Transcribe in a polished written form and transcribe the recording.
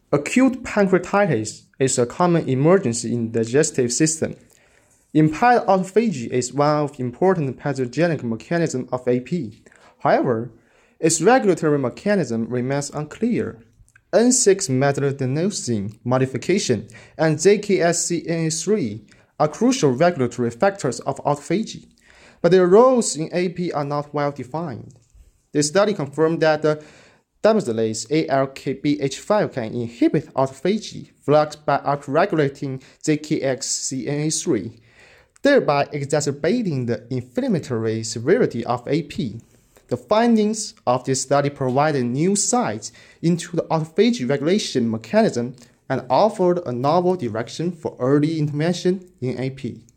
Acute pancreatitis is a common emergency in the digestive system. Impaired autophagy is one of the important pathogenic mechanisms of AP. However, its regulatory mechanism remains unclear. N6-methyladenosine modification and JKSCNA3 are crucial regulatory factors of autophagy, but their roles in AP are not well defined. The study confirmed that the damselase ALKBH5 can inhibit autophagy flux by upregulating JKXCNA3, thereby exacerbating the inflammatory severity of AP. The findings of this study provided new insights into the autophagy regulation mechanism and offered a novel direction for early intervention in AP.